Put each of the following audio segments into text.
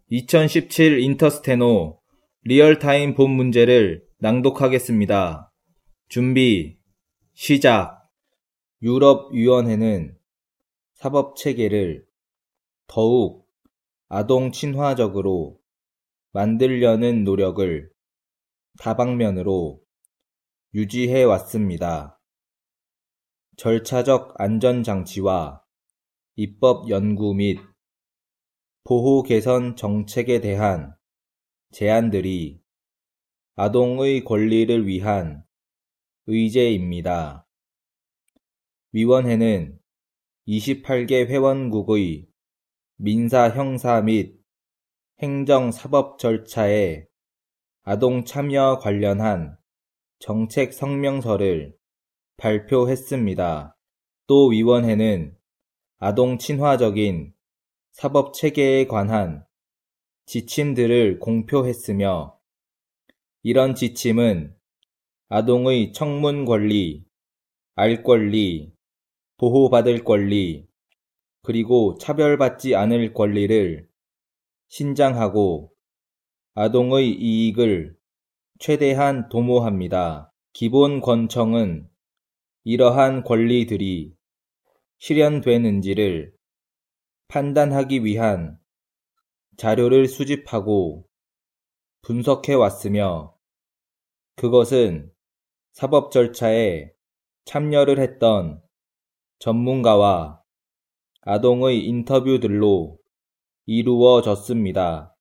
2017 인터스테노 리얼타임 본 문제를 낭독하겠습니다. 준비, 시작. 유럽위원회는 사법체계를 더욱 아동 친화적으로 만들려는 노력을 다방면으로 유지해 왔습니다. 절차적 안전장치와 입법 연구 및 보호 개선 정책에 대한 제안들이 아동의 권리를 위한 의제입니다. 위원회는 28개 회원국의 민사, 형사 및 행정, 사법 절차에 아동 참여 관련한 정책 성명서를 발표했습니다. 또 위원회는 아동 친화적인 사법 체계에 관한 지침들을 공표했으며, 이런 지침은 아동의 청문 권리, 알 권리, 보호받을 권리, 그리고 차별받지 않을 권리를 신장하고 아동의 이익을 최대한 도모합니다. 기본 권청은 이러한 권리들이 실현되는지를 판단하기 위한 자료를 수집하고 분석해 왔으며, 그것은 사법 절차에 참여를 했던 전문가와 아동의 인터뷰들로 이루어졌습니다.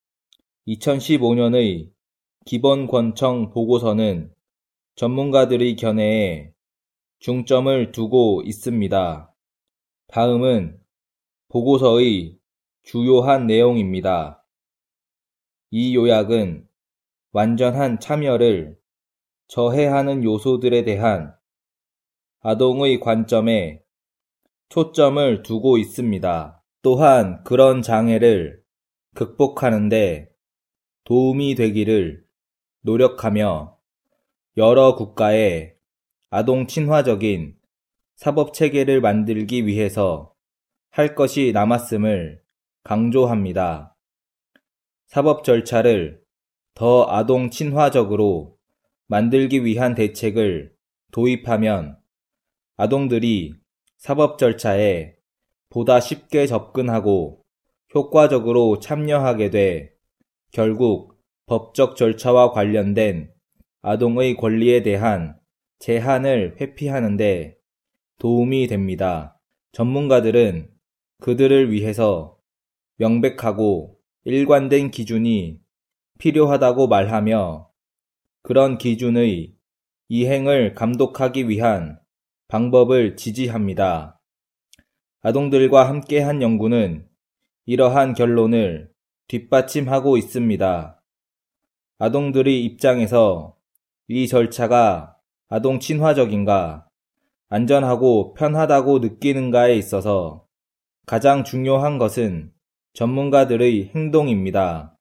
2015년의 기본 권청 보고서는 전문가들의 견해에 중점을 두고 있습니다. 다음은 보고서의 주요한 내용입니다. 이 요약은 완전한 참여를 저해하는 요소들에 대한 아동의 관점에 초점을 두고 있습니다. 또한 그런 장애를 극복하는 데 도움이 되기를 노력하며 여러 국가의 아동 친화적인 사법 체계를 만들기 위해서 할 것이 남았음을 강조합니다. 사법 절차를 더 아동 친화적으로 만들기 위한 대책을 도입하면 아동들이 사법 절차에 보다 쉽게 접근하고 효과적으로 참여하게 돼 결국 법적 절차와 관련된 아동의 권리에 대한 제한을 회피하는 데 도움이 됩니다. 전문가들은 그들을 위해서 명백하고 일관된 기준이 필요하다고 말하며, 그런 기준의 이행을 감독하기 위한 방법을 지지합니다. 아동들과 함께한 연구는 이러한 결론을 뒷받침하고 있습니다. 아동들의 입장에서 이 절차가 아동 친화적인가, 안전하고 편하다고 느끼는가에 있어서 가장 중요한 것은 전문가들의 행동입니다.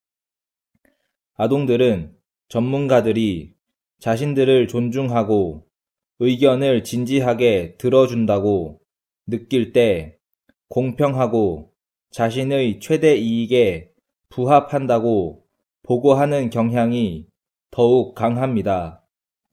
아동들은 전문가들이 자신들을 존중하고 의견을 진지하게 들어준다고 느낄 때 공평하고 자신의 최대 이익에 부합한다고 보고하는 경향이 더욱 강합니다.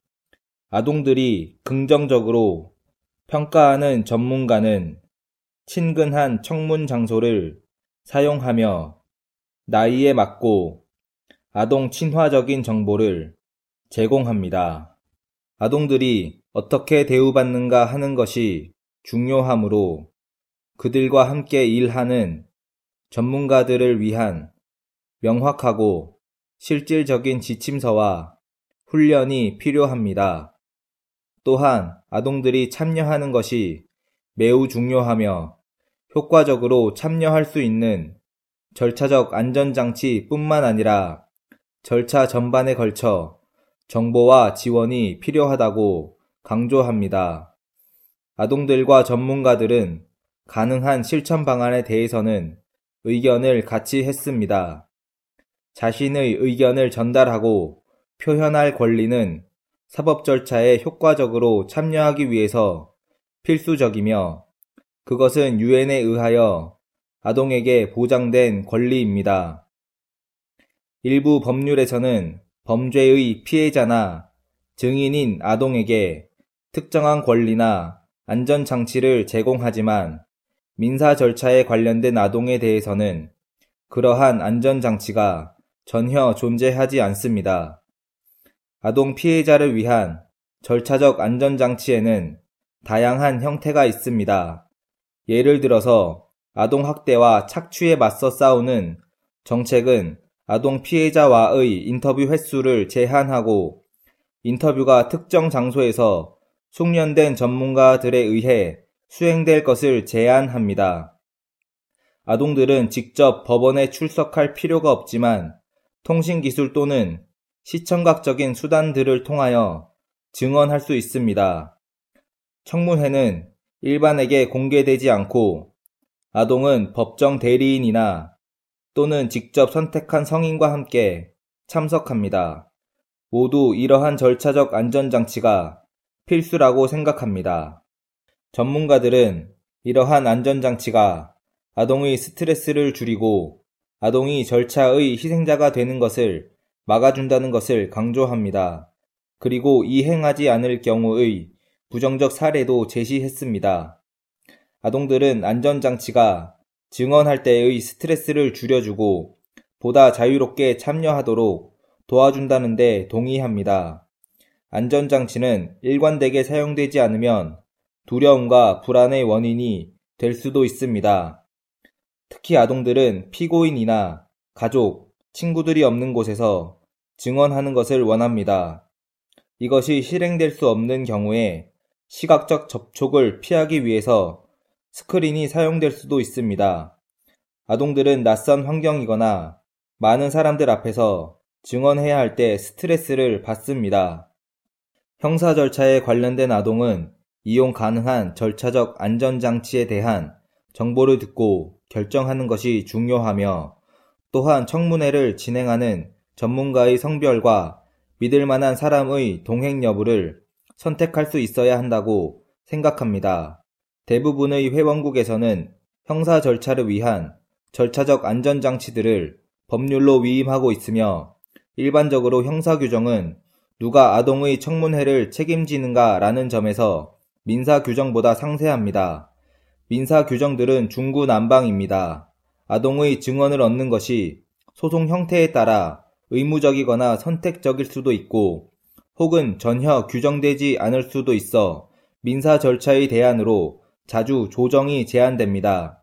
아동들이 긍정적으로 평가하는 전문가는 친근한 청문 장소를 사용하며 나이에 맞고 아동 친화적인 정보를 제공합니다. 아동들이 어떻게 대우받는가 하는 것이 중요하므로 그들과 함께 일하는 전문가들을 위한 명확하고 실질적인 지침서와 훈련이 필요합니다. 또한 아동들이 참여하는 것이 매우 중요하며 효과적으로 참여할 수 있는 절차적 안전장치 뿐만 아니라 절차 전반에 걸쳐 정보와 지원이 필요하다고 강조합니다. 아동들과 전문가들은 가능한 실천 방안에 대해서는 의견을 같이 했습니다. 자신의 의견을 전달하고 표현할 권리는 사법 절차에 효과적으로 참여하기 위해서 필수적이며, 그것은 유엔에 의하여 아동에게 보장된 권리입니다. 일부 법률에서는 범죄의 피해자나 증인인 아동에게 특정한 권리나 안전장치를 제공하지만 민사 절차에 관련된 아동에 대해서는 그러한 안전장치가 전혀 존재하지 않습니다. 아동 피해자를 위한 절차적 안전장치에는 다양한 형태가 있습니다. 예를 들어서 아동 학대와 착취에 맞서 싸우는 정책은 아동 피해자와의 인터뷰 횟수를 제한하고 인터뷰가 특정 장소에서 숙련된 전문가들에 의해 수행될 것을 제한합니다. 아동들은 직접 법원에 출석할 필요가 없지만 통신기술 또는 시청각적인 수단들을 통하여 증언할 수 있습니다. 청문회는 일반에게 공개되지 않고 아동은 법정 대리인이나 또는 직접 선택한 성인과 함께 참석합니다. 모두 이러한 절차적 안전장치가 필수라고 생각합니다. 전문가들은 이러한 안전장치가 아동의 스트레스를 줄이고 아동이 절차의 희생자가 되는 것을 막아준다는 것을 강조합니다. 그리고 이행하지 않을 경우의 부정적 사례도 제시했습니다. 아동들은 안전장치가 증언할 때의 스트레스를 줄여주고 보다 자유롭게 참여하도록 도와준다는 데 동의합니다. 안전장치는 일관되게 사용되지 않으면 두려움과 불안의 원인이 될 수도 있습니다. 특히 아동들은 피고인이나 가족, 친구들이 없는 곳에서 증언하는 것을 원합니다. 이것이 실행될 수 없는 경우에 시각적 접촉을 피하기 위해서 스크린이 사용될 수도 있습니다. 아동들은 낯선 환경이거나 많은 사람들 앞에서 증언해야 할 때 스트레스를 받습니다. 형사 절차에 관련된 아동은 이용 가능한 절차적 안전장치에 대한 정보를 듣고 결정하는 것이 중요하며 또한 청문회를 진행하는 전문가의 성별과 믿을 만한 사람의 동행 여부를 선택할 수 있어야 한다고 생각합니다. 대부분의 회원국에서는 형사 절차를 위한 절차적 안전장치들을 법률로 위임하고 있으며 일반적으로 형사 규정은 누가 아동의 청문회를 책임지는가라는 점에서 민사 규정보다 상세합니다. 민사 규정들은 중구난방입니다. 아동의 증언을 얻는 것이 소송 형태에 따라 의무적이거나 선택적일 수도 있고 혹은 전혀 규정되지 않을 수도 있어 민사 절차의 대안으로 자주 조정이 제한됩니다.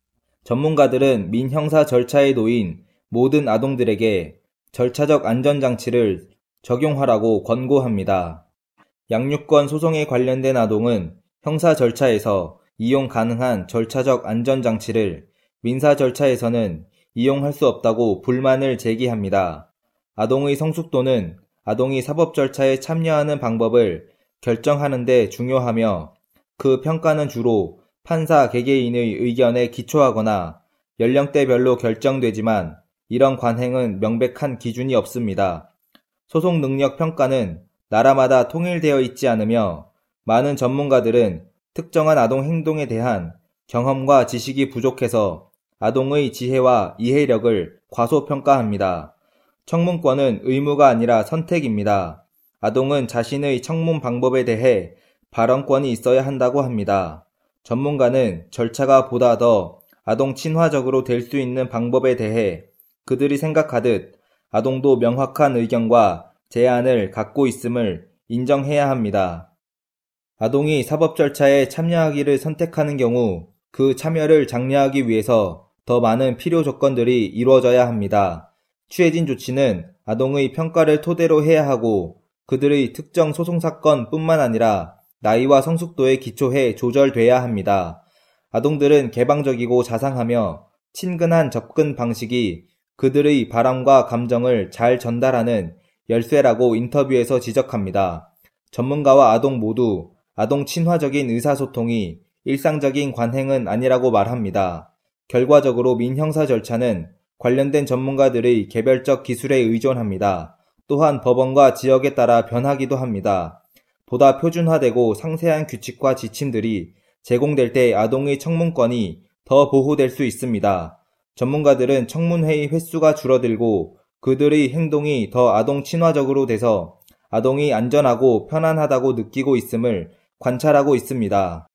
전문가들은 민형사 절차에 놓인 모든 아동들에게 절차적 안전장치를 적용하라고 권고합니다. 양육권 소송에 관련된 아동은 형사 절차에서 이용 가능한 절차적 안전장치를 민사 절차에서는 이용할 수 없다고 불만을 제기합니다. 아동의 성숙도는 아동이 사법 절차에 참여하는 방법을 결정하는 데 중요하며 그 평가는 주로 판사 개개인의 의견에 기초하거나 연령대별로 결정되지만 이런 관행은 명백한 기준이 없습니다. 소송 능력 평가는 나라마다 통일되어 있지 않으며 많은 전문가들은 특정한 아동 행동에 대한 경험과 지식이 부족해서 아동의 지혜와 이해력을 과소평가합니다. 청문권은 의무가 아니라 선택입니다. 아동은 자신의 청문 방법에 대해 발언권이 있어야 한다고 합니다. 전문가는 절차가 보다 더 아동 친화적으로 될 수 있는 방법에 대해 그들이 생각하듯 아동도 명확한 의견과 제안을 갖고 있음을 인정해야 합니다. 아동이 사법 절차에 참여하기를 선택하는 경우 그 참여를 장려하기 위해서 더 많은 필요 조건들이 이루어져야 합니다. 취해진 조치는 아동의 평가를 토대로 해야 하고 그들의 특정 소송사건 뿐만 아니라 나이와 성숙도에 기초해 조절돼야 합니다. 아동들은 개방적이고 자상하며 친근한 접근 방식이 그들의 바람과 감정을 잘 전달하는 열쇠라고 인터뷰에서 지적합니다. 전문가와 아동 모두 아동 친화적인 의사소통이 일상적인 관행은 아니라고 말합니다. 결과적으로 민형사 절차는 관련된 전문가들의 개별적 기술에 의존합니다. 또한 법원과 지역에 따라 변하기도 합니다. 보다 표준화되고 상세한 규칙과 지침들이 제공될 때 아동의 청문권이 더 보호될 수 있습니다. 전문가들은 청문회의 횟수가 줄어들고 그들의 행동이 더 아동 친화적으로 돼서 아동이 안전하고 편안하다고 느끼고 있음을 관찰하고 있습니다.